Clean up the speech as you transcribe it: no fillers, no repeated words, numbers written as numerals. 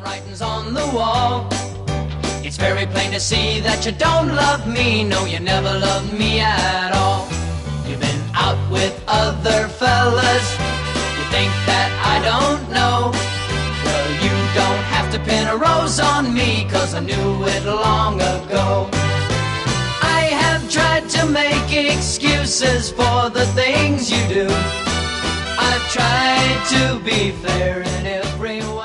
Writing's on the wall. It's very plain to see that you don't love me. No, you never loved me at all. You've been out with other fellas. You think that I don't know. Well, you don't have to pin a rose on me, 'cause I knew it long ago. I have tried to make excuses for the things you do. I've tried to be fair in every way.